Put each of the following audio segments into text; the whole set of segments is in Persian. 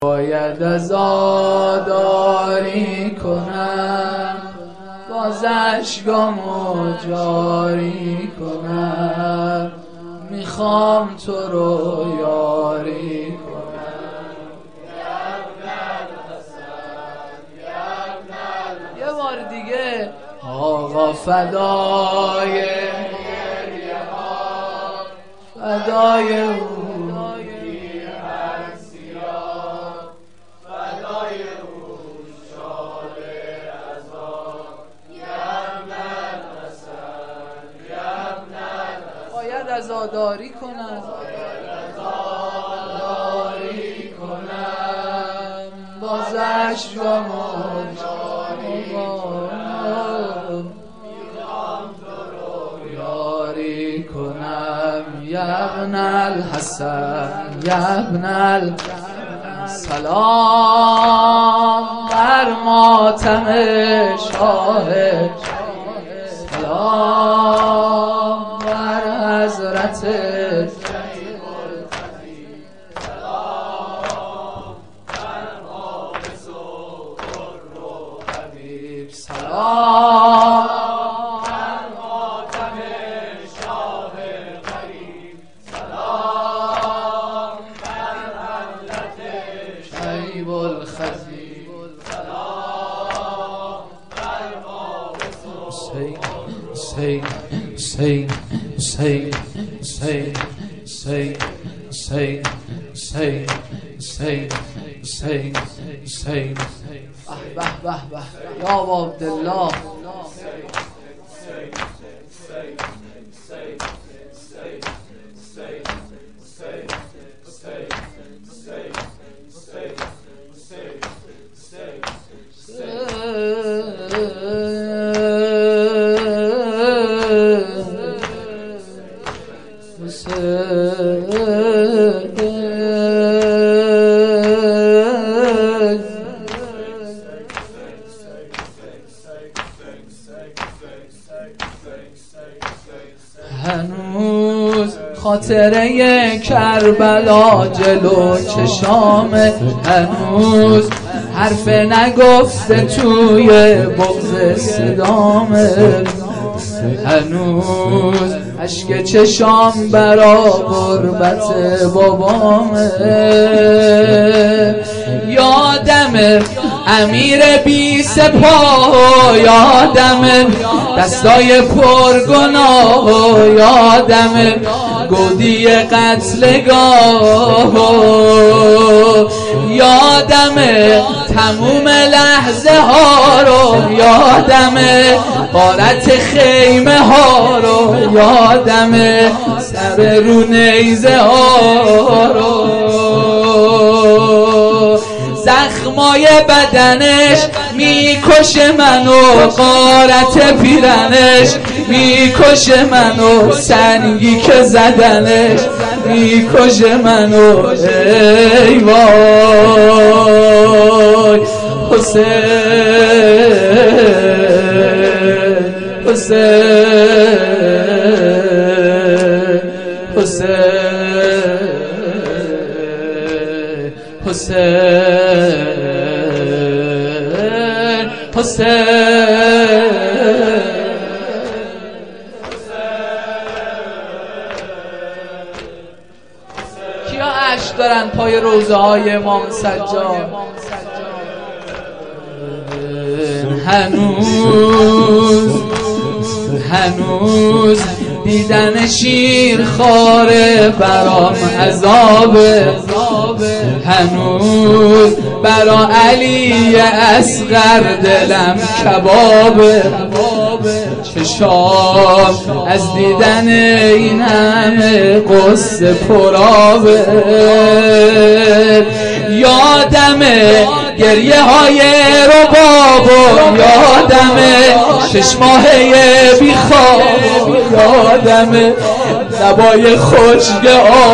باید عزاداری کنم، باز اشکامو جاری کنم، میخوام تو رو یاری کنم. یه بار دیگه آقا فدای فدای او عزاداری کنم، بازش رو یاری کنم. یبن الحسن یبن سلام بر ماتم شاه، سلام بر حضرت، سلام بر حافظ و در و حبیب، سلام بر ماتم شاه غریب، سلام بر حضرت شیب الخطیب، سلام بر حافظ و حسین حسین حسین حسین حسین حسین حسین حسین حسین حسین. به به به یا عبدالله. هنوز خاطره کربلا جلو چشامه، هنوز حرف نگفته توی بغض صدامه، هنوز اشک چشام برا غربت بابامه. یادمه امیر بی سپاه، یادمه دستای پرگناه، یادمه گودی قتلگاه، یادمه تموم لحظه ها رو، یادمه غارت خیمه ها رو، یادمه سر رو نیزه ها رو، زخمای بدنش میکشه منو، غارت پیرنش میکشه منو، سنگی که زدنش میکشه منو. ای وای حسین حسین حسین حسین حسین. کیا عشق دارن پای روضه های امام سجاد؟ هنوز دیدن شیر خاره برام عذابه، هنوز برا علی اصغر دلم کبابه، چشام از دیدن این همه قصه پرابه. یادمه گریه های ربابو، یادمه 6 ماهه بی خواب، یادمه لبای خشک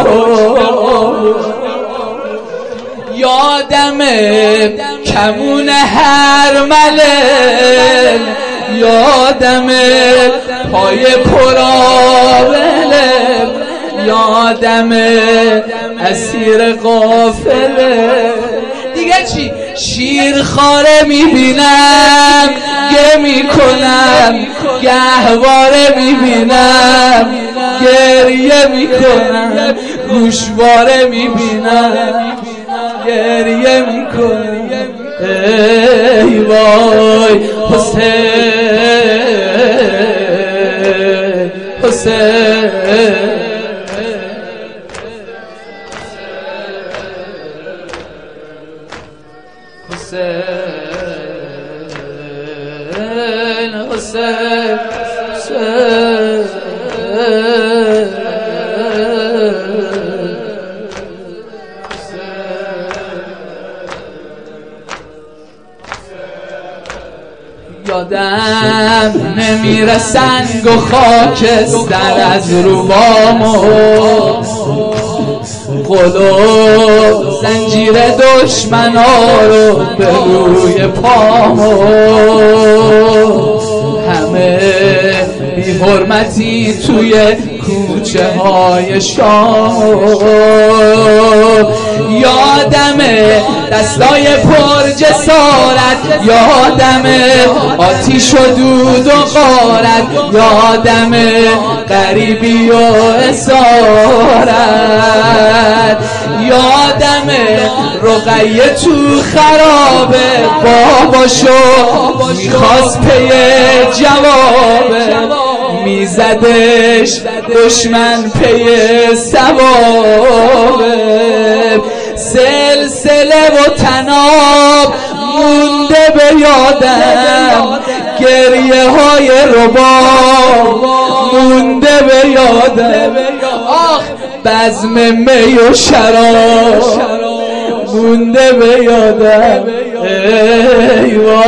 یادمه کمون هر ملل، یادمه پای پرابله، یادمه اسیر قافله، چی؟ شیرخواره میبینم گه میکنم، گهواره میبینم گریه میکنم، گوشواره میبینم گریه میکنم. ای وای حسین حسین حسین یادم نمیره سنگ و خاکستر از روبامو، قلوب زنجیر دشمنا رو به روی پامو، همه بی حرمتی توی کوچه های شام. یادمه دستای پر جسارت، یادمه آتیش و دود و غارت، یادمه غریبی و اسارت، یادمه رقیه تو خرابه باباشو میخواست پی جوابه، میزدش دشمن پی ثوابه. سلسله و تناب مونده به یادم، گریه های رباب مونده به یادم، آخ بزم می و شراب مونده به یادم. ای وای